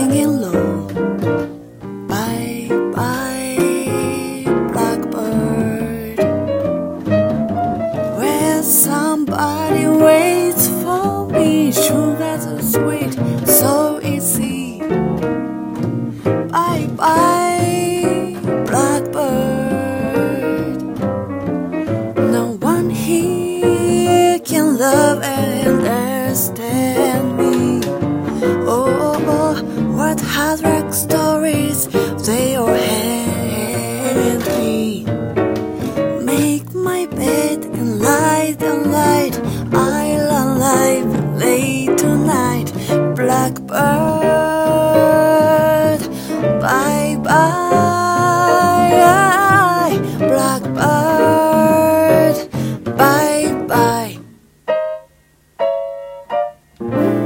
singing low. Bye bye, blackbird. Where somebody waits for me, sugar so sweet, so easy. Bye bye, blackbird. No one here can love and understand me. Oh, what hard rock stories they all hand me. Make my bed and light, I'll alive late tonight. Blackbird, bye bye, blackbird, bye bye.